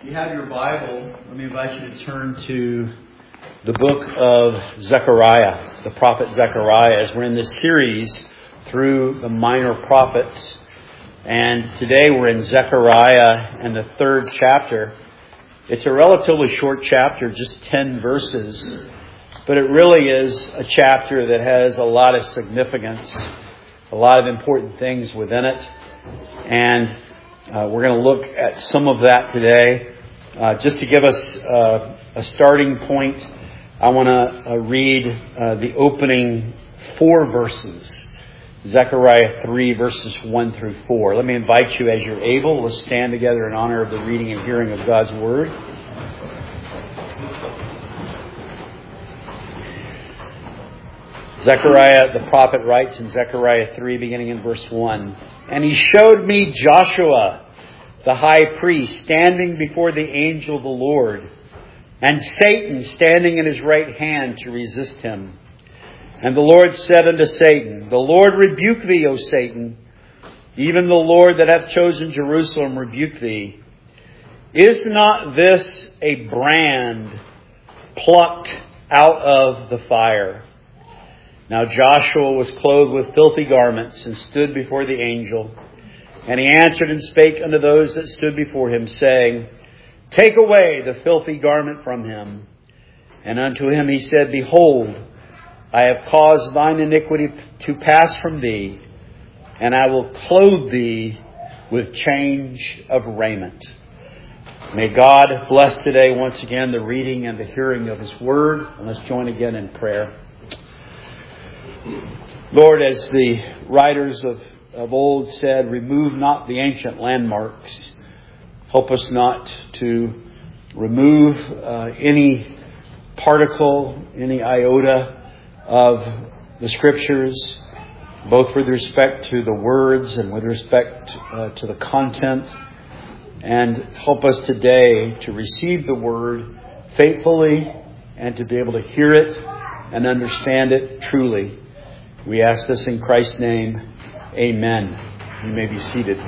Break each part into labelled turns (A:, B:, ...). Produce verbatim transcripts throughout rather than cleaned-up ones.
A: you have your Bible, let me invite you to turn to the book of Zechariah, the prophet Zechariah, as we're in this series through the minor prophets. And today we're in Zechariah and the third chapter. It's a relatively short chapter, just ten verses, but it really is a chapter that has a lot of significance, a lot of important things within it. And uh, we're going to look at some of that today. Uh, just to give us uh, a starting point, I want to uh, read uh, the opening four verses. Zechariah three, verses one through four. Let me invite you, as you're able, let's stand together in honor of the reading and hearing of God's Word. Zechariah, the prophet, writes in Zechariah three, beginning in verse one, "And he showed me Joshua, the high priest, standing before the angel of the Lord, and Satan standing in his right hand to resist him. And the Lord said unto Satan, The Lord rebuke thee, O Satan. Even the Lord that hath chosen Jerusalem rebuke thee. Is not this a brand plucked out of the fire? Now Joshua was clothed with filthy garments, and stood before the angel. And he answered and spake unto those that stood before him, saying, Take away the filthy garment from him. And unto him he said, Behold, I have caused thine iniquity to pass from thee, and I will clothe thee with change of raiment." May God bless today once again the reading and the hearing of His Word. And let's join again in prayer. Lord, as the writers of, of old said, remove not the ancient landmarks. Help us not to remove uh, any particle, any iota of the Scriptures, both with respect to the words and with respect uh, to the content. And help us today to receive the Word faithfully and to be able to hear it and understand it truly. We ask this in Christ's name. Amen. You may be seated.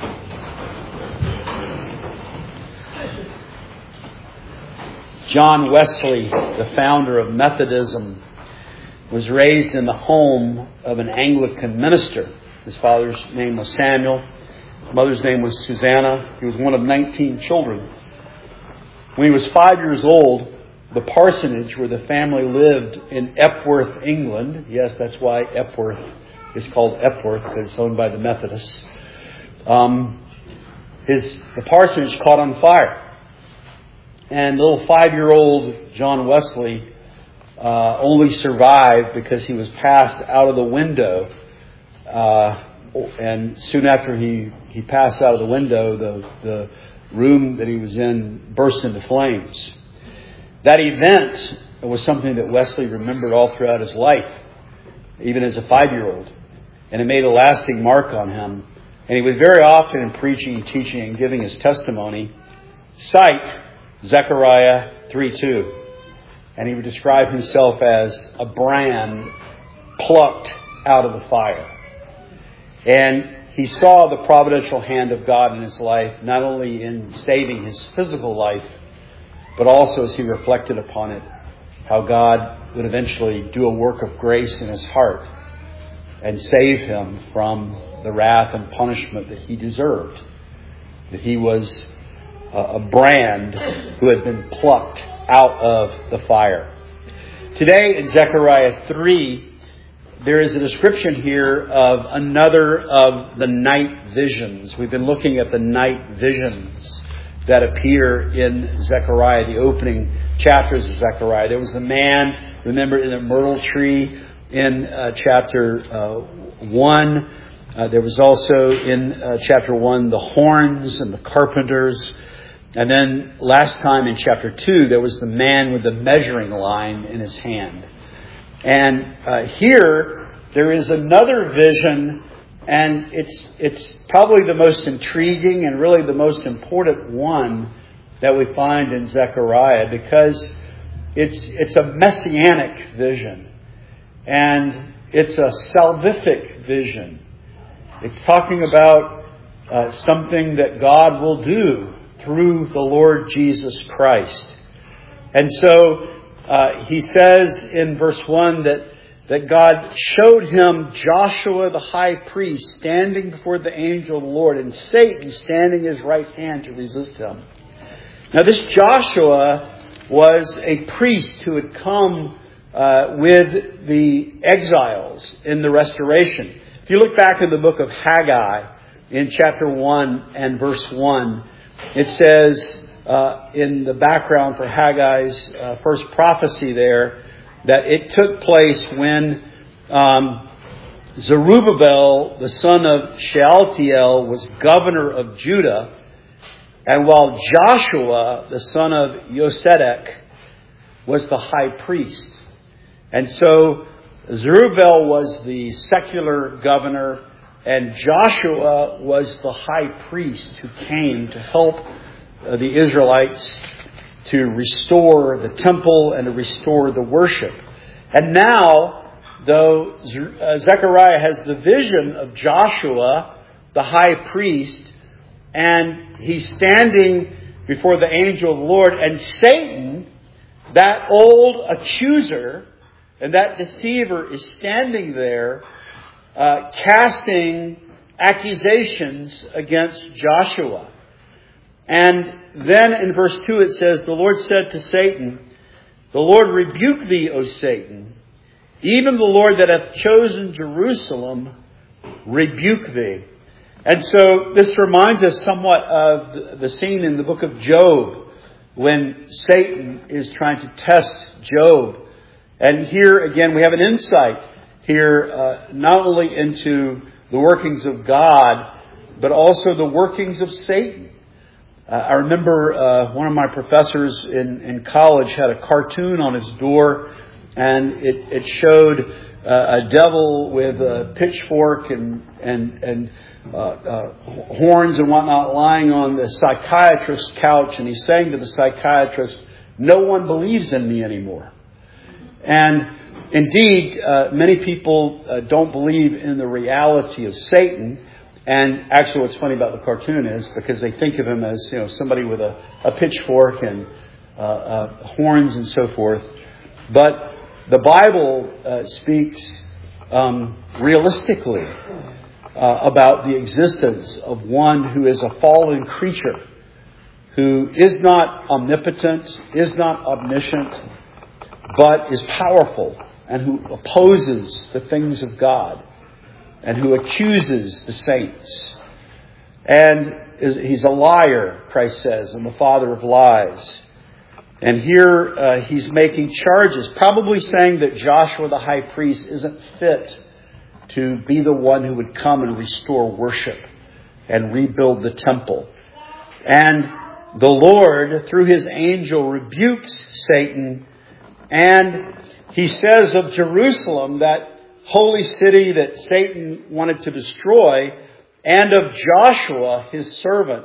A: John Wesley, the founder of Methodism, was raised in the home of an Anglican minister. His father's name was Samuel. His mother's name was Susanna. He was one of nineteen children. When he was five years old, the parsonage where the family lived in Epworth, England — yes, that's why Epworth is called Epworth, because it's owned by the Methodists — um, his the parsonage caught on fire. And little five-year-old John Wesley uh, only survived because he was passed out of the window. Uh, and soon after he, he passed out of the window, the, the room that he was in burst into flames. That event was something that Wesley remembered all throughout his life, even as a five-year-old. And it made a lasting mark on him. And he would very often, in preaching, teaching, and giving his testimony, cite Zechariah three two. And he would describe himself as a brand plucked out of the fire. And he saw the providential hand of God in his life, not only in saving his physical life, but also as he reflected upon it, how God would eventually do a work of grace in his heart and save him from the wrath and punishment that he deserved. That he was a brand who had been plucked out of the fire. Today in Zechariah three, there is a description here of another of the night visions. We've been looking at the night visions that appear in Zechariah, the opening chapters of Zechariah. There was the man, remember, in the myrtle tree in uh, chapter uh, one. Uh, there was also in uh, chapter one the horns and the carpenters. And then last time in chapter two, there was the man with the measuring line in his hand. And uh, here, there is another vision, and it's it's probably the most intriguing and really the most important one that we find in Zechariah, because it's it's a messianic vision, and it's a salvific vision. It's talking about uh, something that God will do through the Lord Jesus Christ. And so uh, he says in verse one that, that God showed him Joshua the high priest standing before the angel of the Lord, and Satan standing at his right hand to resist him. Now this Joshua was a priest who had come uh, with the exiles in the restoration. If you look back in the book of Haggai in chapter one and verse one, it says uh, in the background for Haggai's uh, first prophecy there that it took place when um, Zerubbabel, the son of Shealtiel, was governor of Judah, and while Joshua, the son of Yosedek, was the high priest. And so Zerubbabel was the secular governor, and Joshua was the high priest who came to help uh, the Israelites to restore the temple and to restore the worship. And now, though uh, Zechariah has the vision of Joshua, the high priest, and he's standing before the angel of the Lord, and Satan, that old accuser and that deceiver, is standing there uh, casting accusations against Joshua. And then in verse two it says, the Lord said to Satan, the Lord rebuke thee, O Satan. Even the Lord that hath chosen Jerusalem rebuke thee. And so this reminds us somewhat of the scene in the book of Job when Satan is trying to test Job. And here again we have an insight here uh, not only into the workings of God, but also the workings of Satan. Uh, I remember uh, one of my professors in, in college had a cartoon on his door, and it, it showed uh, a devil with a pitchfork and and and uh, uh, horns and whatnot lying on the psychiatrist's couch, and he's saying to the psychiatrist, "No one believes in me anymore." And indeed, uh, many people uh, don't believe in the reality of Satan. And actually, what's funny about the cartoon is because they think of him as, you know, somebody with a, a pitchfork and uh, uh, horns and so forth. But the Bible uh, speaks um, realistically uh, about the existence of one who is a fallen creature, who is not omnipotent, is not omniscient, but is powerful and who opposes the things of God and who accuses the saints. And is, he's a liar, Christ says, and the father of lies. And here uh, he's making charges, probably saying that Joshua the high priest isn't fit to be the one who would come and restore worship and rebuild the temple. And the Lord, through his angel, rebukes Satan, and he says of Jerusalem, that holy city that Satan wanted to destroy, and of Joshua, his servant,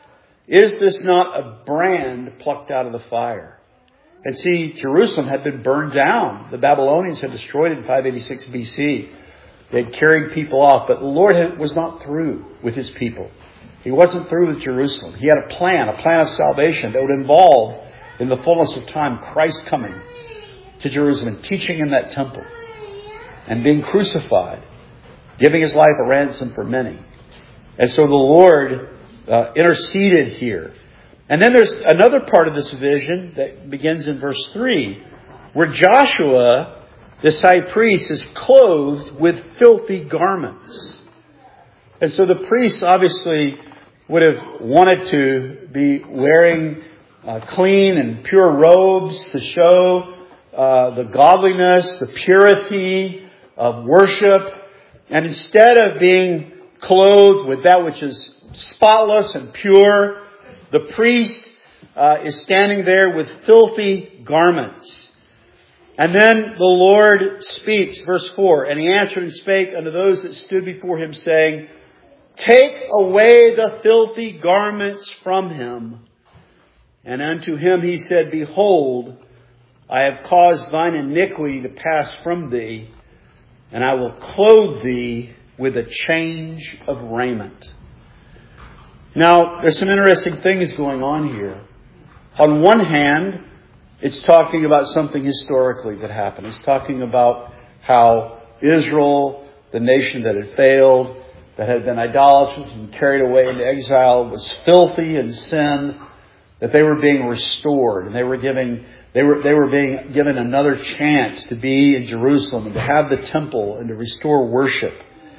A: is this not a brand plucked out of the fire? And see, Jerusalem had been burned down. The Babylonians had destroyed it in five eighty-six B C. They had carried people off, but the Lord was not through with his people. He wasn't through with Jerusalem. He had a plan, a plan of salvation that would involve, in the fullness of time, Christ coming to Jerusalem and teaching in that temple and being crucified, giving his life a ransom for many. And so the Lord uh, interceded here. And then there's another part of this vision that begins in verse three, where Joshua, this high priest, is clothed with filthy garments. And so the priests obviously would have wanted to be wearing uh, clean and pure robes to show uh, the godliness, the purity of worship. And instead of being clothed with that which is spotless and pure, the priest uh, is standing there with filthy garments. And then the Lord speaks, verse four, and he answered and spake unto those that stood before him, saying, Take away the filthy garments from him. And unto him he said, Behold, I have caused thine iniquity to pass from thee, and I will clothe thee with a change of raiment. Now, there's some interesting things going on here. On one hand, it's talking about something historically that happened. It's talking about how Israel, the nation that had failed, that had been idolatrous and carried away into exile, was filthy in sin, that they were being restored, and they were giving they were they were being given another chance to be in Jerusalem and to have the temple and to restore worship.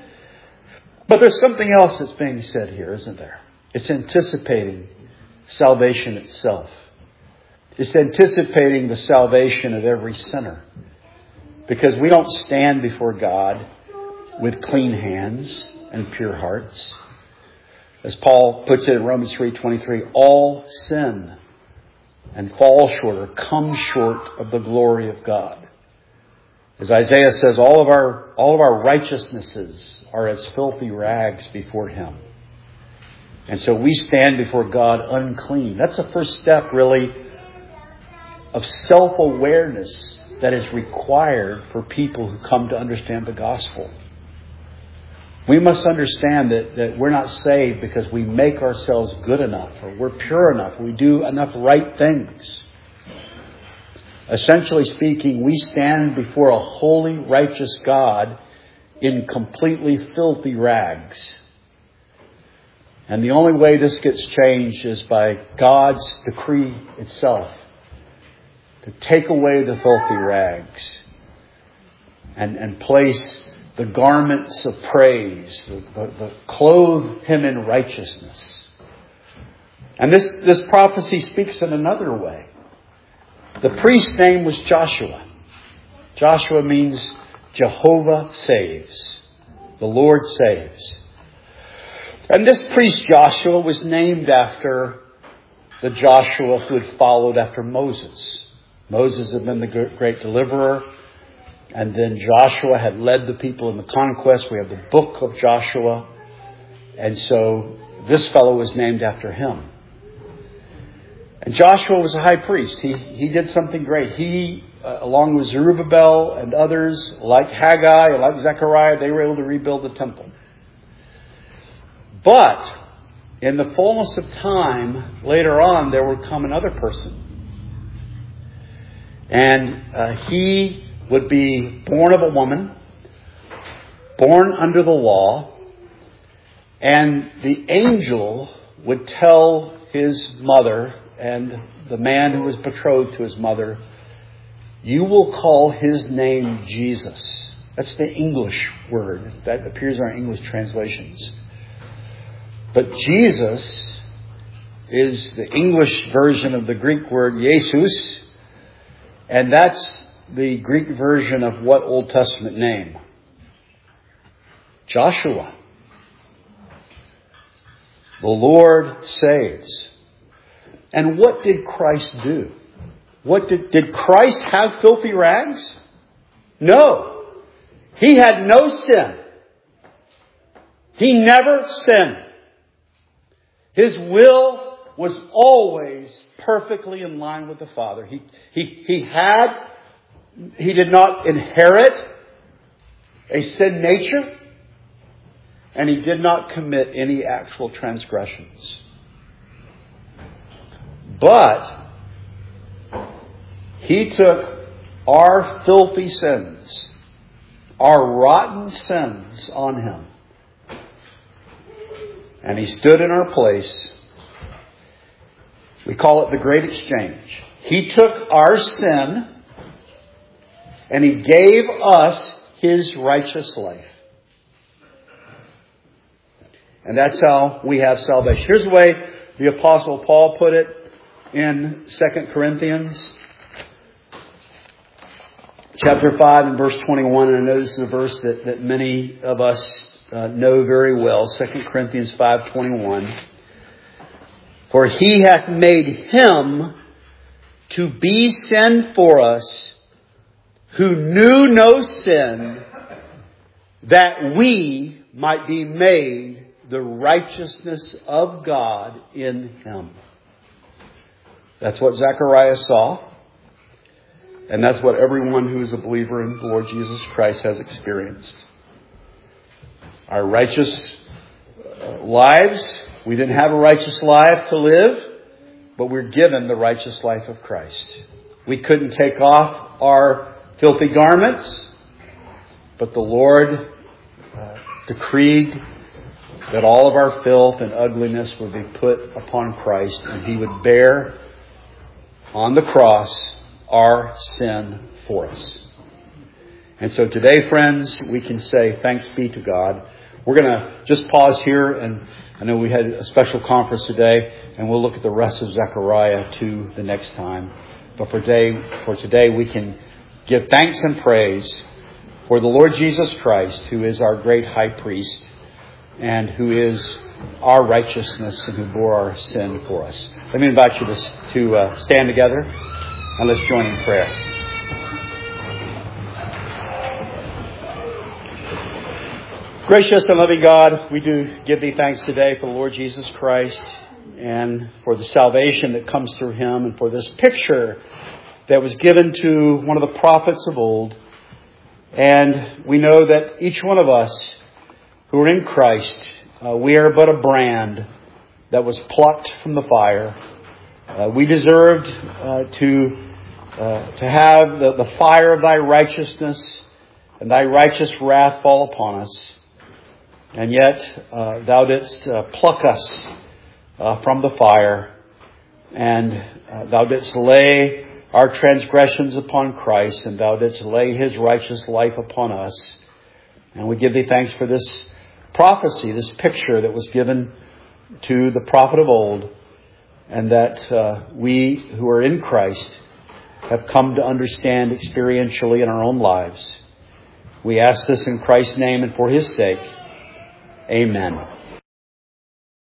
A: But there's something else that's being said here, isn't there? It's anticipating salvation itself. It's anticipating the salvation of every sinner. Because we don't stand before God with clean hands and pure hearts. As Paul puts it in Romans three twenty-three, all sin and fall short or come short of the glory of God. As Isaiah says, all of our all of our righteousnesses are as filthy rags before Him. And so we stand before God unclean. That's the first step, really, of self-awareness that is required for people who come to understand the gospel. We must understand that, that we're not saved because we make ourselves good enough or we're pure enough or we do enough right things. Essentially speaking, we stand before a holy, righteous God in completely filthy rags. And the only way this gets changed is by God's decree itself. To take away the filthy rags and, and place the garments of praise, the, the, the clothe Him in righteousness. And this, this prophecy speaks in another way. The priest's name was Joshua. Joshua means Jehovah saves. The Lord saves. And this priest Joshua was named after the Joshua who had followed after Moses. Moses had been the great deliverer. And then Joshua had led the people in the conquest. We have the book of Joshua. And so this fellow was named after him. And Joshua was a high priest. He he did something great. He, uh, along with Zerubbabel and others, like Haggai and like Zechariah, they were able to rebuild the temple. But in the fullness of time, later on, there would come another person. And uh, he would be born of a woman, born under the law, and the angel would tell his mother and the man who was betrothed to his mother, you will call his name Jesus. That's the English word that appears in our English translations. But Jesus is the English version of the Greek word Jesus, and that's the Greek version of what Old Testament name? Joshua. The Lord saves. And what did Christ do? What did, did Christ have filthy rags? No. He had no sin. He never sinned. His will was always perfectly in line with the Father. He, he, he had, he did not inherit a sin nature, and he did not commit any actual transgressions. But he took our filthy sins, our rotten sins on him. And he stood in our place. We call it the Great Exchange. He took our sin and he gave us his righteous life. And that's how we have salvation. Here's the way the Apostle Paul put it in Second Corinthians chapter five and verse twenty-one. And I know this is a verse that, that many of us uh, know very well. Second Corinthians five twenty-one. For he hath made him to be sin for us who knew no sin, that we might be made the righteousness of God in him. That's what Zechariah saw. And that's what everyone who is a believer in the Lord Jesus Christ has experienced. Our righteous lives We didn't have a righteous life to live, but we're given the righteous life of Christ. We couldn't take off our filthy garments, but the Lord uh, decreed that all of our filth and ugliness would be put upon Christ, and He would bear on the cross our sin for us. And so today, friends, we can say thanks be to God. We're going to just pause here, and I know we had a special conference today, and we'll look at the rest of Zechariah to the next time. But for today, for today, we can give thanks and praise for the Lord Jesus Christ, who is our great high priest and who is our righteousness and who bore our sin for us. Let me invite you to, to uh, stand together and let's join in prayer. Gracious and loving God, we do give Thee thanks today for the Lord Jesus Christ and for the salvation that comes through Him, and for this picture that was given to one of the prophets of old. And we know that each one of us who are in Christ, uh, we are but a brand that was plucked from the fire. Uh, we deserved uh, to uh, to have the, the fire of Thy righteousness and Thy righteous wrath fall upon us. And yet uh, Thou didst uh, pluck us uh, from the fire, and uh, Thou didst lay our transgressions upon Christ, and Thou didst lay His righteous life upon us. And we give Thee thanks for this prophecy, this picture that was given to the prophet of old, and that uh, we who are in Christ have come to understand experientially in our own lives. We ask this in Christ's name and for His sake. Amen.